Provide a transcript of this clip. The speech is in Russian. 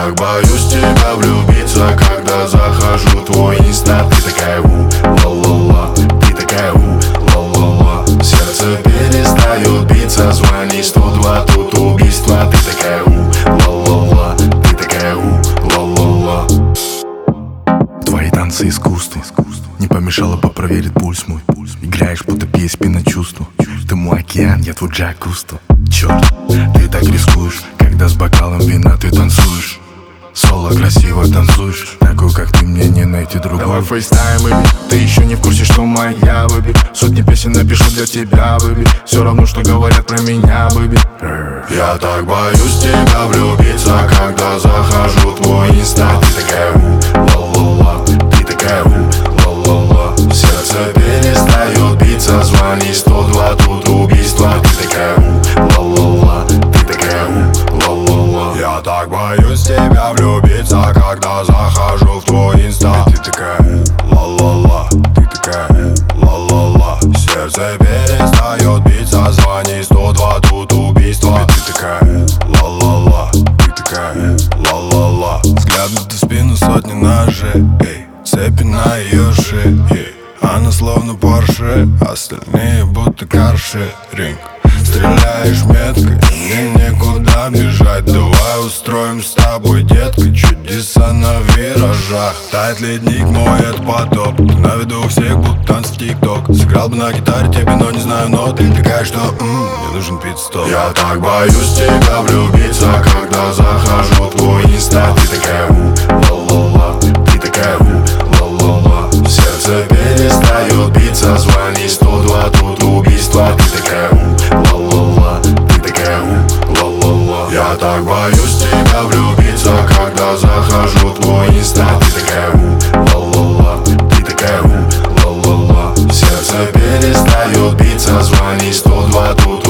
так боюсь тебя влюбиться, когда захожу в твой инста. Ты такая ла-ла-ла, ты такая ла-ла-ла. Сердце перестает биться, звони 102, тут убийство. Ты такая ла-ла-ла, ты такая ла-ла-ла. Твои танцы искусство не помешало бы проверить пульс мой. Играешь, будто PSP на чувство. Ты мой океан, я твой Джак Кусто. Черт, ты так рискуешь, когда с бокалом вина ты танцуешь. Соло красиво танцуешь, такую, как ты, мне не найти другую. Давай фейстайм, бэби, ты еще не в курсе, что моя, бэби. Сотни песен напишу для тебя, бэби. Все равно, что говорят про меня, бэби. Я так боюсь тебя влюбиться, когда захожу в твой инста. Ты такая ла-ла-ла, ты такая ла-ла-ла. Сердце перестает биться, звони 102, тут убийство. Ты такая ла-ла-ла, ты такая ла-ла-ла. Я так боюсь тебя влюбиться, когда захожу в твой инста. Ты такая ла-ла-ла, ты такая ла-ла-ла. Сердце перестает биться, звони 102, тут убийство. Ты такая ла-ла-ла, ты такая ла-ла-ла. Взгляд в спину, сотни ножей, цепи на ее шее, она словно Порше, остальные будто каршеринг. Стреляешь метко, мне некуда бежать. Давай устроим с тобой, детка, чудеса на виражах. Тает ледник, мой это потоп. На виду у всех будто танцы в ТикТок. Сыграл бы на гитаре тебе, но не знаю нот. Ты такая, что мне нужен пит-стоп. Я так боюсь тебя влюбиться, когда захожу в твой инста. Ты такая ла-ла-ла, ты такая ла-ла-ла. Сердце перестает биться, звони 102, тут убийство. Ты такая ла-ла-ла, ты такая ла-ла-ла. Я так боюсь тебя влюбиться, когда захожу в твой инста. Ты такая ла-ла-ла, ты такая ла-ла-ла. Сердце перестает биться, звони 102, тут